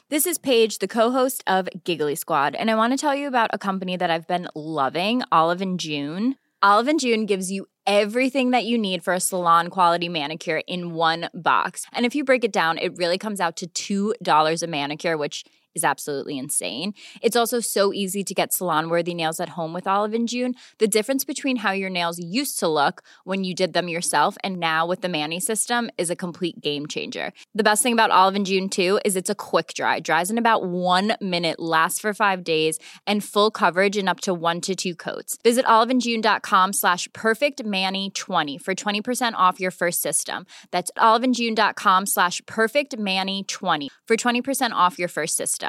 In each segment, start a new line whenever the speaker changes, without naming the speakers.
This is Paige, the co-host of Giggly Squad, and I want to tell you about a company that I've been loving, Olive & June. Olive & June gives you everything that you need for a salon-quality manicure in one box. And if you break it down, it really comes out to $2 a manicure, which is absolutely insane. It's also so easy to get salon-worthy nails at home with Olive & June. The difference between how your nails used to look when you did them yourself and now with the Mani system is a complete game changer. The best thing about Olive & June, too, is it's a quick dry. Dries in about 1 minute, lasts for 5 days, and full coverage in up to 1 to 2 coats. Visit oliveandjune.com/perfectmani20 for 20% off your first system. That's oliveandjune.com/perfectmani20 for 20% off your first system.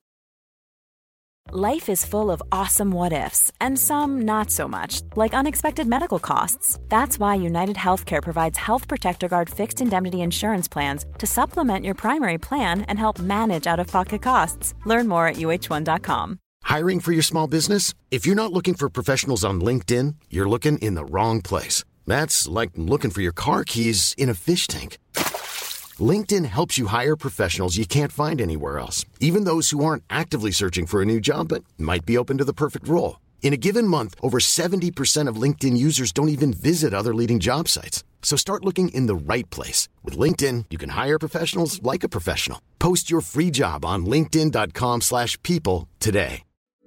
Life is full of awesome what-ifs, and some not so much, like unexpected medical costs. That's why United Healthcare provides Health Protector Guard fixed indemnity insurance plans to supplement your primary plan and help manage out-of-pocket costs. Learn more at uh1.com.
Hiring for your small business? If you're not looking for professionals on LinkedIn, you're looking in the wrong place. That's like looking for your car keys in a fish tank. LinkedIn helps you hire professionals you can't find anywhere else, even those who aren't actively searching for a new job but might be open to the perfect role. In a given month, over 70% of LinkedIn users don't even visit other leading job sites. So start looking in the right place. With LinkedIn, you can hire professionals like a professional. Post your free job on linkedin.com/people today.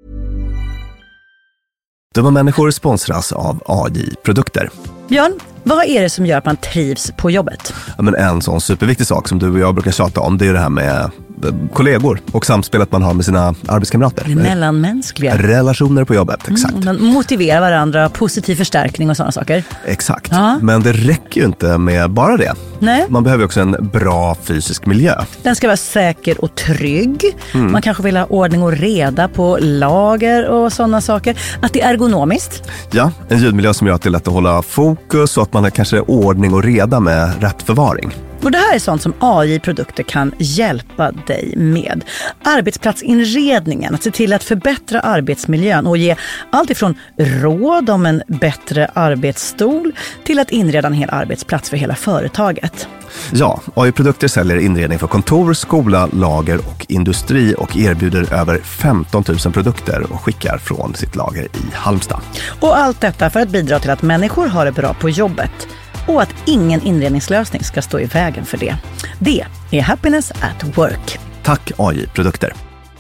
Dumma människor sponsras av AI-produkter.
Björn, vad är det som gör att man trivs på jobbet?
Ja, men en sån superviktig sak som du och jag brukar tjata om, det är det här med kollegor och samspelet man har med sina arbetskamrater.
Det mellanmänskliga.
Relationer på jobbet, exakt.
Man motiverar varandra, positiv förstärkning och sådana saker.
Exakt,
ja.
Men det räcker ju inte med bara det.
Nej.
Man behöver också en bra fysisk miljö.
Den ska vara säker och trygg. Man kanske vill ha ordning och reda på lager och sådana saker. Att det är ergonomiskt.
Ja, en ljudmiljö som gör att det är lätt att hålla fokus och att man har kanske ordning och reda med rätt förvaring.
Och det här är sånt som AI-produkter kan hjälpa dig med. Arbetsplatsinredningen, att se till att förbättra arbetsmiljön och ge allt ifrån råd om en bättre arbetsstol till att inreda en hel arbetsplats för hela företaget.
Ja, AI-produkter säljer inredning för kontor, skola, lager och industri och erbjuder över 15 000 produkter och skickar från sitt lager i Halmstad.
Och allt detta för att bidra till att människor har det bra på jobbet. Och att ingen inredningslösning ska stå i vägen för det. Det är Happiness at Work.
Tack AI-produkter.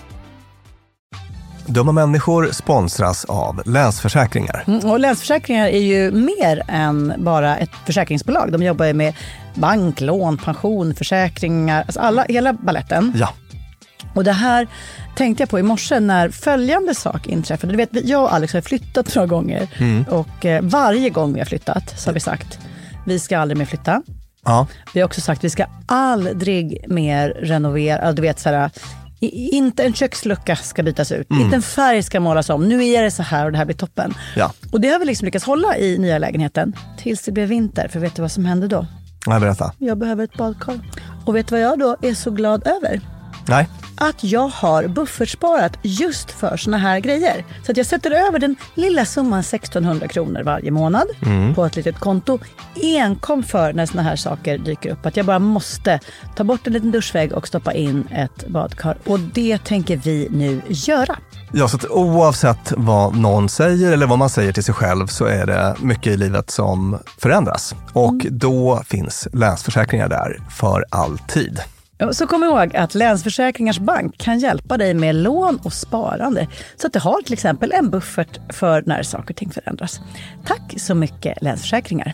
Dumma människor sponsras av Länsförsäkringar.
Och Länsförsäkringar är ju mer än bara ett försäkringsbolag. De jobbar ju med bank, lån, pension, försäkringar, alltså hela balletten.
Ja.
Och det här tänkte jag på i morse när följande sak inträffade. Du vet, jag och Alex har flyttat några gånger. Och varje gång vi har flyttat så har vi sagt vi ska aldrig mer flytta.
Ja.
Vi har också sagt vi ska aldrig mer renovera. Du vet så här, inte en kökslucka ska bytas ut. Inte en färg ska målas om. Nu är det så här och det här blir toppen.
Ja.
Och det har vi liksom lyckats hålla i nya lägenheten tills det blev vinter. För vet du vad som hände då?
Nej, berätta.
Jag behöver ett badkar. Och vet du vad jag då är så glad över?
Nej.
Att jag har buffertsparat just för såna här grejer. Så att jag sätter över den lilla summan 1600 kronor varje månad på ett litet konto. Enkom för när såna här saker dyker upp. Att jag bara måste ta bort en liten duschvägg och stoppa in ett badkar. Och det tänker vi nu göra.
Ja, så att oavsett vad någon säger eller vad man säger till sig själv så är det mycket i livet som förändras. Och då finns Länsförsäkringar där för alltid.
Så kom ihåg att Länsförsäkringars bank kan hjälpa dig med lån och sparande så att du har till exempel en buffert för när saker och ting förändras. Tack så mycket Länsförsäkringar.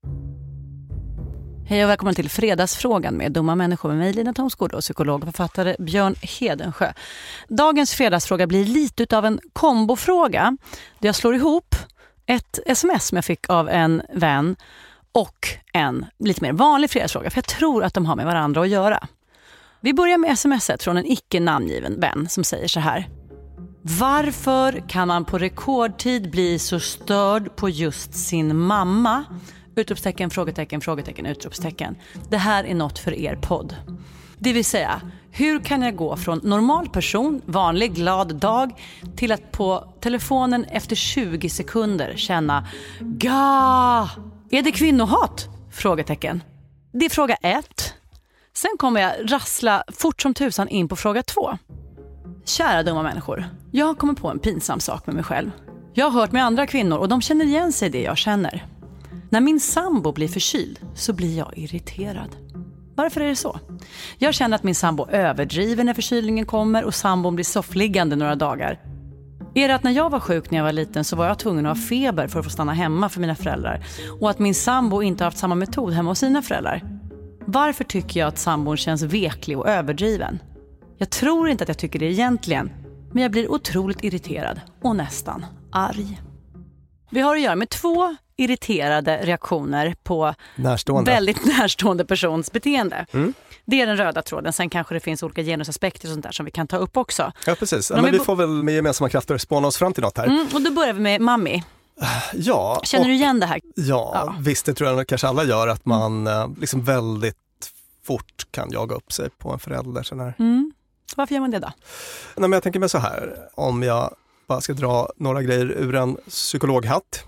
Hej och välkommen till Fredagsfrågan med dumma människor med mig Lina Thomsgård och psykolog och författare Björn Hedensjö. Dagens fredagsfråga blir lite utav en kombofråga där jag slår ihop ett sms som jag fick av en vän och en lite mer vanlig fredagsfråga för jag tror att de har med varandra att göra. Vi börjar med smset från en icke namngiven vän som säger så här. Varför kan man på rekordtid bli så störd på just sin mamma? Utropstecken, frågetecken, frågetecken, utropstecken. Det här är något för er podd. Det vill säga, hur kan jag gå från normal person, vanlig, glad dag till att på telefonen efter 20 sekunder känna Ga! Är det kvinnohat? Frågetecken. Det är fråga 1. Sen kommer jag rassla fort som tusan in på fråga 2. Kära dumma människor, jag kommer på en pinsam sak med mig själv. Jag har hört med andra kvinnor och de känner igen sig i det jag känner. När min sambo blir förkyld så blir jag irriterad. Varför är det så? Jag känner att min sambo överdriver när förkylningen kommer och sambon blir soffliggande några dagar. Är det att när jag var sjuk när jag var liten så var jag tvungen att ha feber för att få stanna hemma för mina föräldrar och att min sambo inte har haft samma metod hemma hos sina föräldrar? Varför tycker jag att sambon känns veklig och överdriven? Jag tror inte att jag tycker det egentligen, men jag blir otroligt irriterad och nästan arg. Vi har att göra med 2 irriterade reaktioner på väldigt närstående persons beteende. Det är den röda tråden. Sen kanske det finns olika genusaspekter och sånt där som vi kan ta upp också.
Ja, precis. Men vi får väl med gemensamma krafter spåna oss fram till något här.
Och då börjar vi med Mami.
Ja.
Känner du igen det här?
Ja, visst, det tror jag kanske alla gör, att man liksom väldigt fort kan jaga upp sig på en förälder. Sån här.
Varför gör man det då?
Nej, men jag tänker mig så här, om jag bara ska dra några grejer ur en psykologhatt.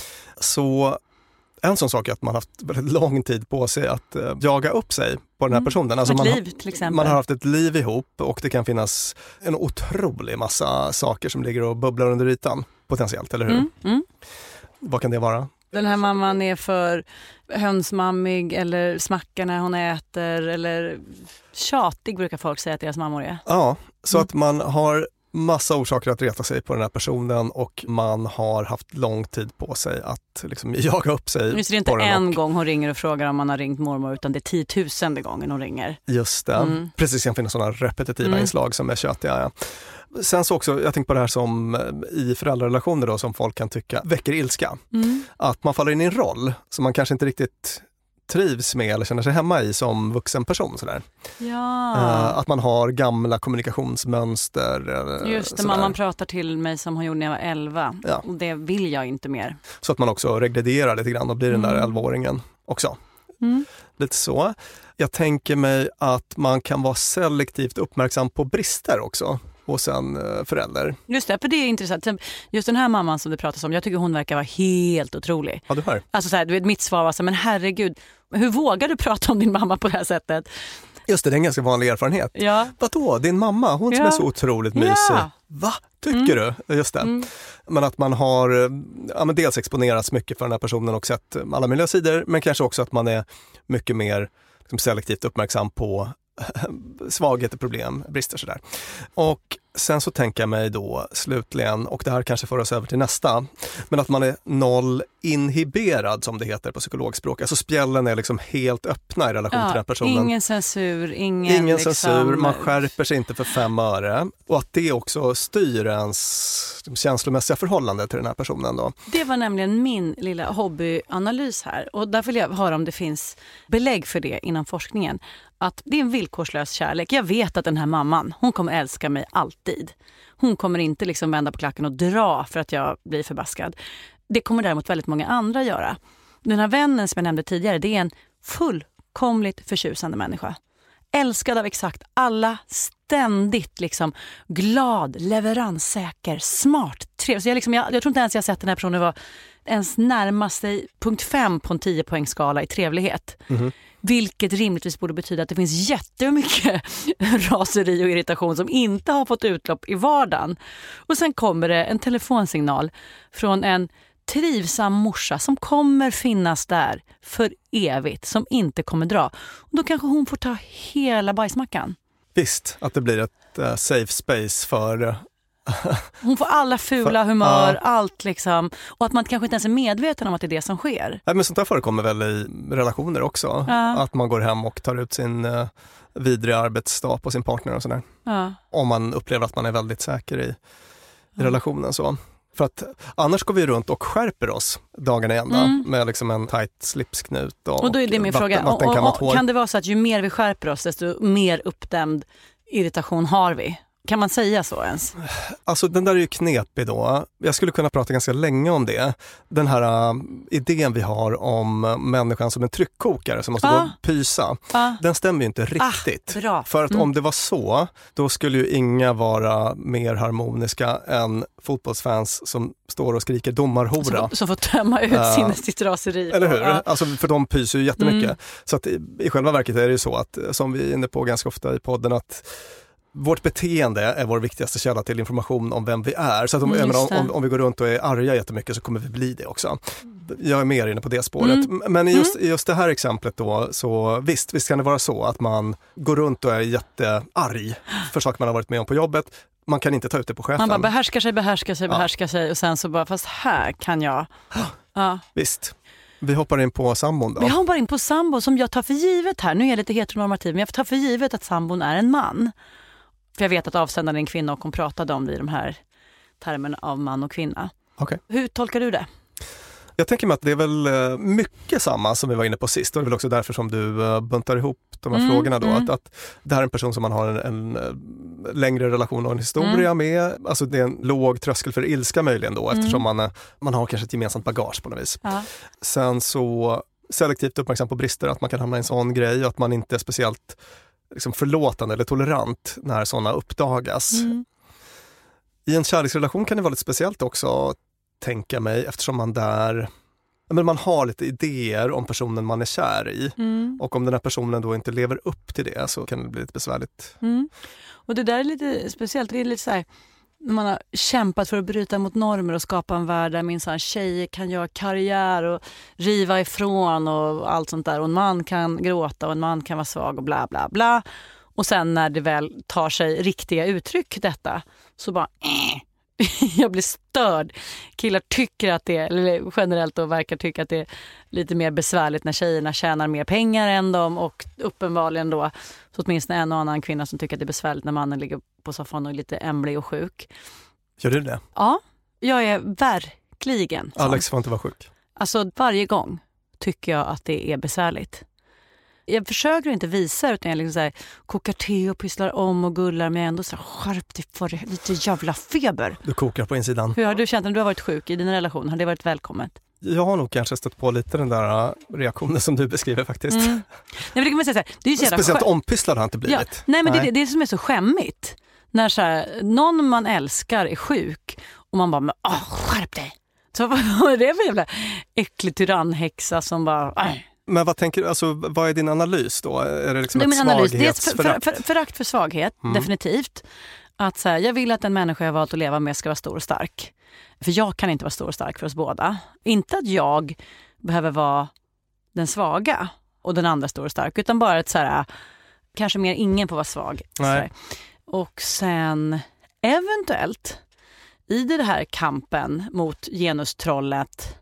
Så en sån sak är att man har haft väldigt lång tid på sig att jaga upp sig på den här personen. Alltså man har haft ett liv ihop och det kan finnas en otrolig massa saker som ligger och bubblar under ytan potentiellt, eller hur? Vad kan det vara?
Den här mamman är för hönsmammig eller smackar när hon äter eller tjatig brukar folk säga att deras mammor är. Ja,
så att man har massa orsaker att reta sig på den här personen och man har haft lång tid på sig att liksom jaga upp sig.
Just det är inte en gång hon ringer och frågar om man har ringt mormor, utan det är 10,000 gången hon ringer.
Just det. Precis, det finns sådana repetitiva inslag som är tjötiga. Ja. Sen så också, jag tänker på det här som i föräldrarelationer då, som folk kan tycka väcker ilska. Att man faller in i en roll som man kanske inte riktigt trivs med eller känner sig hemma i som vuxen person. Sådär.
Ja.
Att man har gamla kommunikationsmönster.
Just det, mamman pratar till mig som hon gjorde när jag var 11. Ja. Och det vill jag inte mer.
Så att man också regrederar lite grann och blir den där 11-åringen också. Lite så. Jag tänker mig att man kan vara selektivt uppmärksam på brister också hos en förälder.
Just det, för det är intressant. Just den här mamman som du pratar om, jag tycker hon verkar vara helt otrolig.
Ja, du hör.
Alltså så här, du vet, mitt svar var så, men herregud, hur vågar du prata om din mamma på det här sättet?
Just det, det är en ganska vanlig erfarenhet.
Ja.
Vadå, din mamma, hon som är så otroligt mysig.
Ja.
Va? Tycker du? Just det. Men att man har dels exponerats mycket för den här personen och sett alla möjliga sidor, men kanske också att man är mycket mer liksom, selektivt uppmärksam på svagheter, problem, brister sådär. Och sen så tänker jag mig då slutligen, och det här kanske får oss över till nästa, men att man är noll inhiberad som det heter på psykologspråk. Alltså spjällen är liksom helt öppna i relation till den personen.
Ingen censur, ingen liksom...
censur, man skärper sig inte för 5 öre. Och att det också styr ens känslomässiga förhållande till den här personen då.
Det var nämligen min lilla hobbyanalys här. Och därför vill jag höra om det finns belägg för det inom forskningen. Att det är en villkorslös kärlek. Jag vet att den här mamman, hon kommer älska mig alltid. Hon kommer inte liksom vända på klacken och dra för att jag blir förbaskad. Det kommer däremot väldigt många andra göra. Den här vännen som jag nämnde tidigare, det är en fullkomligt förtjusande människa. Älskad av exakt alla, ständigt liksom glad, leveranssäker, smart, trevlig. Så jag tror inte ens jag sett den här personen var ens närmaste punkt 5 på en 10-poängsskala i trevlighet. Vilket rimligtvis borde betyda att det finns jättemycket raseri och irritation som inte har fått utlopp i vardagen. Och sen kommer det en telefonsignal från en trivsam morsa som kommer finnas där för evigt, som inte kommer dra. Och då kanske hon får ta hela bajsmackan.
Visst, att det blir ett safe space för...
Hon får alla fula humör, allt liksom. Och att man kanske inte ens är medveten om att det är det som sker.
Nej, men sånt där förekommer väl i relationer också. Att man går hem och tar ut sin vidriga arbetsdag på sin partner och sådär. Om man upplever att man är väldigt säker i relationen så. För att annars går vi runt och skärper oss dagarna i ända med liksom en tight slipsknut och
då är det min fråga. Och kan det vara så att ju mer vi skärper oss desto mer uppdämd irritation har vi? Kan man säga så ens?
Alltså den där är ju knepig då. Jag skulle kunna prata ganska länge om det. Den här idén vi har om människan som en tryckkokare som måste gå och pysa. Den stämmer ju inte riktigt.
Bra.
För att om det var så, då skulle ju inga vara mer harmoniska än fotbollsfans som står och skriker domarhora.
Som får tömma ut sitt raseri.
Eller hur? Alltså, för de pyser ju jättemycket. Så att i själva verket är det ju så att, som vi är inne på ganska ofta i podden, att vårt beteende är vår viktigaste källa till information om vem vi är. Så att om vi går runt och är arga jättemycket så kommer vi bli det också. Jag är mer inne på det spåret. Men i just det här exemplet då, så visst kan det vara så att man går runt och är jättearg för saker man har varit med om på jobbet. Man kan inte ta ut det på chefen.
Man bara behärskar sig och sen så bara, fast här kan jag. Ja.
Visst. Vi hoppar in på sambon då.
Vi hoppar in på sambon som jag tar för givet här. Nu är jag lite heteronormativ, men jag tar för givet att sambon är en man. För jag vet att avsändaren är en kvinna och hon pratade om det i de här termerna av man och kvinna.
Okay.
Hur tolkar du det?
Jag tänker mig att det är väl mycket samma som vi var inne på sist. Och det är väl också därför som du buntar ihop de här frågorna då. Att det här är en person som man har en längre relation och en historia med. Alltså det är en låg tröskel för ilska möjligen då. Eftersom man har kanske ett gemensamt bagage på något vis. Sen så selektivt uppmärksam på brister. Att man kan hamna i en sån grej. Och att man inte är speciellt liksom förlåtande eller tolerant när sådana uppdagas. I en kärleksrelation kan det vara lite speciellt också, tänka mig, eftersom man man har lite idéer om personen man är kär i. Och om den här personen då inte lever upp till det så kan det bli lite besvärligt.
Och det där är lite speciellt. Det är lite så här, när man har kämpat för att bryta mot normer och skapa en värld där minsann tjejer kan göra karriär och riva ifrån och allt sånt där. Och en man kan gråta och en man kan vara svag och bla bla bla. Och sen när det väl tar sig riktiga uttryck detta, så bara jag blir störd. Killar tycker att det, eller generellt då verkar tycka att det är lite mer besvärligt när tjejerna tjänar mer pengar än dem, och uppenbarligen då så åtminstone en och annan kvinna som tycker att det är besvärligt när mannen ligger på soffan och är lite ämlig och sjuk.
Gör du det?
Ja, jag är verkligen sån.
Alex får inte vara sjuk.
Alltså varje gång tycker jag att det är besvärligt. Jag försöker inte visa, utan jag liksom så här, kokar te och pysslar om och gullar, men jag ändå så här, skärp dig för det, lite jävla feber.
Du kokar på insidan.
Hur har du känt när du har varit sjuk i din relation? Har det varit välkommet?
Jag har nog kanske stött på lite den där reaktionen som du beskriver faktiskt.
Nej, men det kan man säga så här, det är ju så
speciellt ompysslad har inte blivit.
Ja, nej, men det är det som är så skämmigt. När så här, någon man älskar är sjuk och man bara, skärp dig. Så vad är det för jävla äcklig tyrannhäxa som bara...
Men vad tänker du, alltså, vad är din analys då? Är det liksom ett
svaghetsförakt? Förakt för svaghet, definitivt. Att så här, jag vill att en människa jag valt att leva med ska vara stor och stark. För jag kan inte vara stor och stark för oss båda. Inte att jag behöver vara den svaga och den andra stor och stark, utan bara att så här, kanske mer ingen får vara svag.
Nej.
Och sen eventuellt i det här kampen mot genustrollet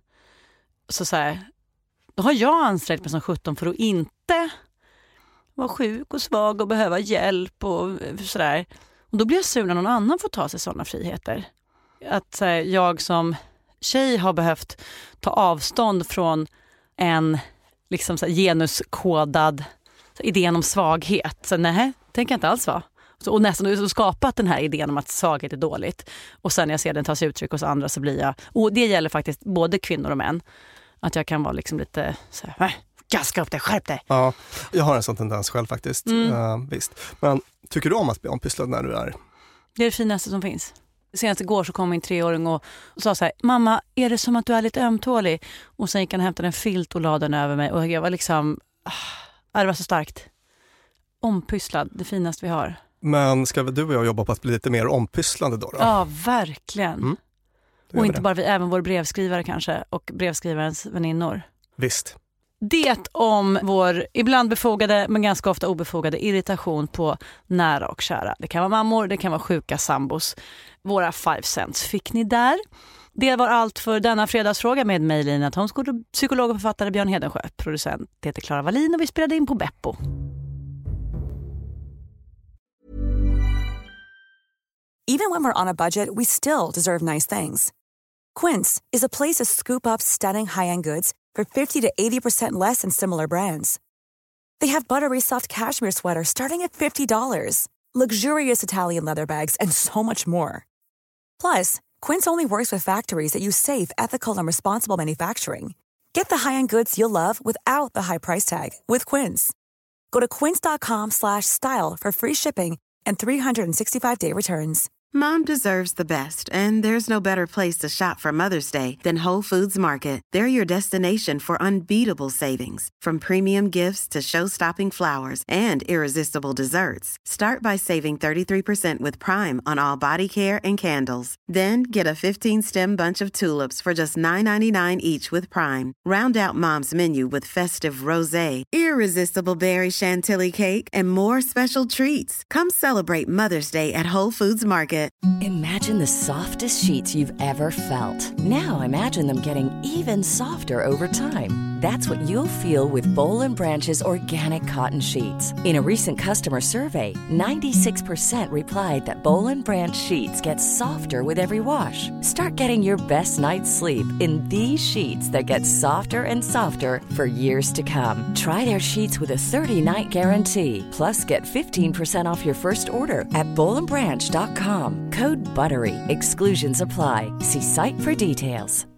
så här, då har jag ansträngt mig som 17 för att inte vara sjuk och svag och behöva hjälp och sådär. Och då blir jag sur när någon annan får ta sig sådana friheter. Att jag som tjej har behövt ta avstånd från en liksom så här genuskodad idén om svaghet. Så nej, tänker jag inte alls vara. Och nästan skapat den här idén om att svaghet är dåligt. Och sen när jag ser den ta sig uttryck hos andra så blir jag... Och det gäller faktiskt både kvinnor och män. Att jag kan vara liksom lite så här, gaska upp dig, skärp dig.
Ja, jag har en sån tendens själv faktiskt. Visst. Men tycker du om att bli ompysslad när du är?
Det är det finaste som finns. Senast igår så kom min 3-åring och sa så här, mamma, är det som att du är lite ömtålig? Och sen gick han och hämtade en filt och la den över mig. Och jag var liksom, det var så starkt. Ompysslad, det finaste vi har. Men
ska du och jag jobba på att bli lite mer ompysslande då?
Ja, verkligen. Och inte bara vi, även vår brevskrivare kanske och brevskrivarens väninnor.
Visst.
Det om vår ibland befogade men ganska ofta obefogade irritation på nära och kära. Det kan vara mammor, det kan vara sjuka sambos. Våra 5 cents fick ni där. Det var allt för denna fredagsfråga med mig, Lina Thomsgård, psykolog och författare Björn Hedensjö. Producent heter Clara Wallin och vi spelade in på Beppo.
Even when we're on a budget, we still deserve nice things. Quince is a place to scoop up stunning high-end goods for 50 to 80% less than similar brands. They have buttery soft cashmere sweaters starting at $50, luxurious Italian leather bags, and so much more. Plus, Quince only works with factories that use safe, ethical, and responsible manufacturing. Get the high-end goods you'll love without the high price tag with Quince. Go to quince.com/style for free shipping and 365-day returns.
Mom deserves the best, and there's no better place to shop for Mother's Day than Whole Foods Market. They're your destination for unbeatable savings, from premium gifts to show-stopping flowers and irresistible desserts. Start by saving 33% with Prime on all body care and candles. Then get a 15-stem bunch of tulips for just $9.99 each with Prime. Round out Mom's menu with festive rosé, irresistible berry chantilly cake, and more special treats. Come celebrate Mother's Day at Whole Foods Market.
Imagine the softest sheets you've ever felt. Now imagine them getting even softer over time. That's what you'll feel with Boll & Branch's organic cotton sheets. In a recent customer survey, 96% replied that Boll & Branch sheets get softer with every wash. Start getting your best night's sleep in these sheets that get softer and softer for years to come. Try their sheets with a 30-night guarantee. Plus, get 15% off your first order at bollandbranch.com. Code BUTTERY. Exclusions apply. See site for details.